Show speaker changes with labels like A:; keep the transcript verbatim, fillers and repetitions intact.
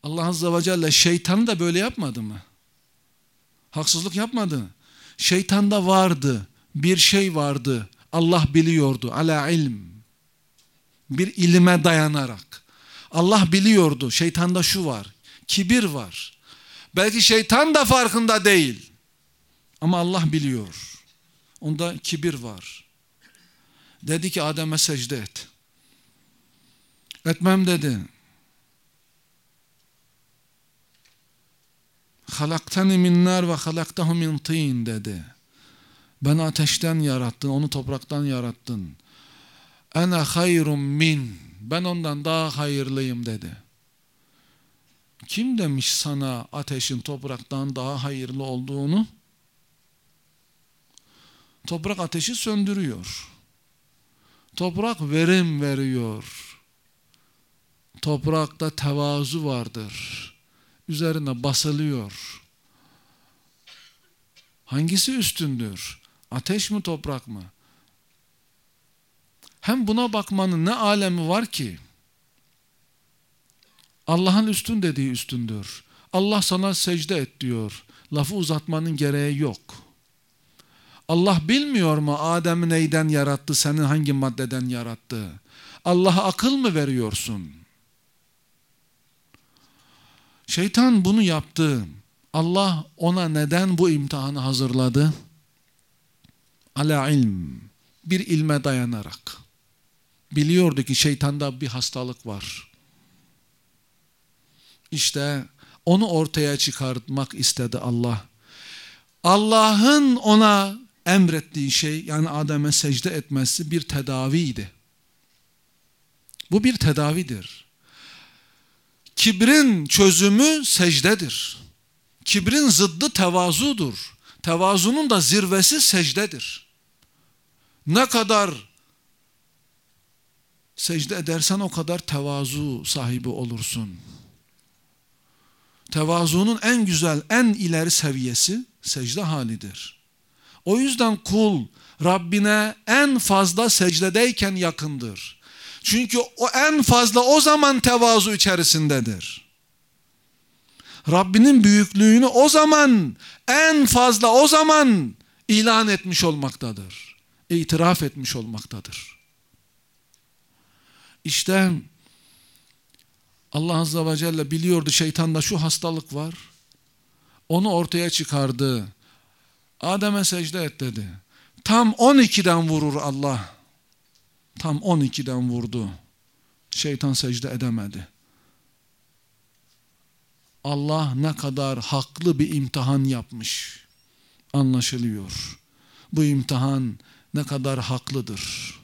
A: Allah Azze ve Celle şeytanı da böyle yapmadı mı? Haksızlık yapmadı. Şeytanda vardı, bir şey vardı. Allah biliyordu. Ala ilm. Bir ilime dayanarak. Allah biliyordu. Şeytanda şu var. Kibir var. Belki şeytan da farkında değil. Ama Allah biliyor. Onda kibir var. Dedi ki Adem'e secde et. Etmem dedi. Halaktani min nar ve halaktahu min tin dedi. Ben ateşten yarattın, onu topraktan yarattın. Ene hayrun min. Ben ondan daha hayırlıyım dedi. Kim demiş sana ateşin topraktan daha hayırlı olduğunu? Toprak ateşi söndürüyor. Toprak verim veriyor. Toprakta tevazu vardır. Üzerine basılıyor. Hangisi üstündür? Ateş mi, toprak mı? Hem buna bakmanın ne alemi var ki? Allah'ın üstün dediği üstündür. Allah sana secde et diyor. Lafı uzatmanın gereği yok. Allah bilmiyor mu Adem'i neyden yarattı, seni hangi maddeden yarattı? Allah'a akıl mı veriyorsun? Şeytan bunu yaptı. Allah ona neden bu imtihanı hazırladı? Ala ilm. Bir ilme dayanarak. Biliyordu ki şeytanda bir hastalık var. İşte onu ortaya çıkartmak istedi Allah. Allah'ın ona emrettiği şey, yani Adem'e secde etmesi bir tedaviydi. Bu bir tedavidir. Kibrin çözümü secdedir. Kibrin zıddı tevazudur. Tevazunun da zirvesi secdedir. Ne kadar secde edersen o kadar tevazu sahibi olursun. Tevazunun en güzel, en ileri seviyesi secde halidir. O yüzden kul Rabbine en fazla secdedeyken yakındır. Çünkü o en fazla o zaman tevazu içerisindedir. Rabbinin büyüklüğünü o zaman, en fazla o zaman ilan etmiş olmaktadır. İtiraf etmiş olmaktadır. İşte Allah Azze ve Celle biliyordu şeytanda şu hastalık var. Onu ortaya çıkardı. Adem'e secde et dedi. Tam on ikiden vurur Allah. Tam on ikiden vurdu. Şeytan secde edemedi. Allah ne kadar haklı bir imtihan yapmış anlaşılıyor. Bu imtihan ne kadar haklıdır.